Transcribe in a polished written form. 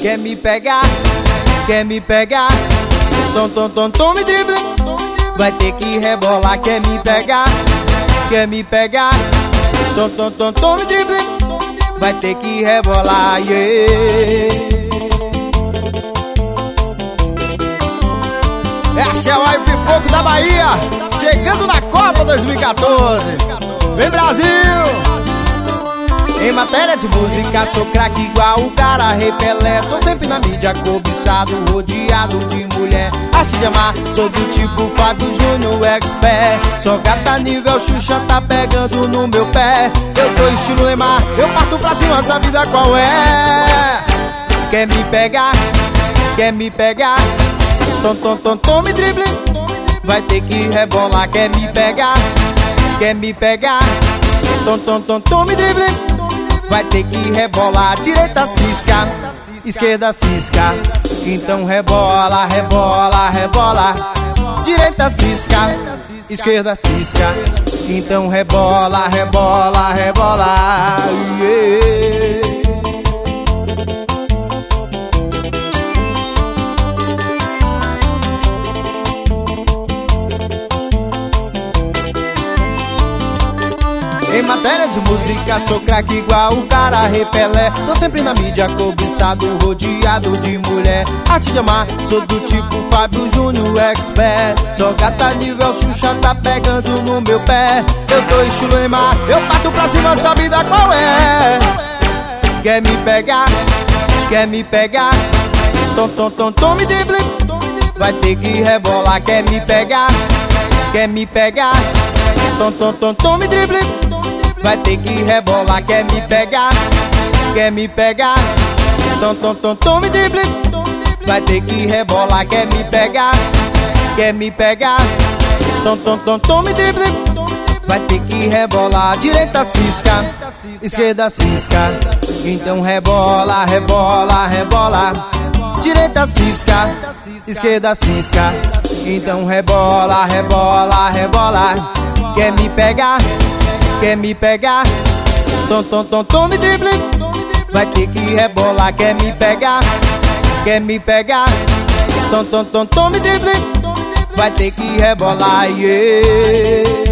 Quer me pegar, quer me pegar. Tome drible, vai ter que rebolar. Quer me pegar, quer me pegar. Tome drible, vai ter que rebolar, yeah. Essa é a Live Pipoco da Bahia, chegando na Copa 2014. Vem Brasil! Em matéria de música sou craque igual o cara Repelé. Tô sempre na mídia cobiçado, rodeado de mulher. Acho de amar, sou do tipo Fábio Júnior expert. Sou gata nível Xuxa, tá pegando no meu pé. Eu tô estilo Neymar, eu parto pra cima, essa vida qual é? Quer me pegar, quer me pegar. Tome drible, vai ter que rebolar. Quer me pegar, quer me pegar. Tome drible, vai ter que rebolar. Direita cisca, esquerda cisca. Então rebola, rebola, rebola. Direita cisca, esquerda cisca. Então rebola, rebola, rebola, yeah. Em matéria de música sou craque igual o cara Repelé. Tô sempre na mídia cobiçado, rodeado de mulher. Arte de amar, sou do tipo Fábio Júnior expert. Sou gata nível Xuxa, tá pegando no meu pé. Eu tô estilo Neymar, eu parto pra cima, essa vida qual é? Quer me pegar, quer me pegar. Tome drible, vai ter que rebolar. Quer me pegar, quer me pegar. Tome drible, vai ter que rebolar. Quer me pegar, quer me pegar. Tome drible, vai ter que rebolar. Quer me pegar, quer me pegar. Tome drible, vai ter que rebolar. Direita cisca, esquerda cisca. Então rebola, rebola, rebola. Direita cisca, esquerda cisca. Então rebola, rebola, rebola. Quer me pegar, quer me pegar. Tome drible, vai ter que rebolar. Quer me pegar, quer me pegar. Tome drible, vai ter que rebolar, yeah.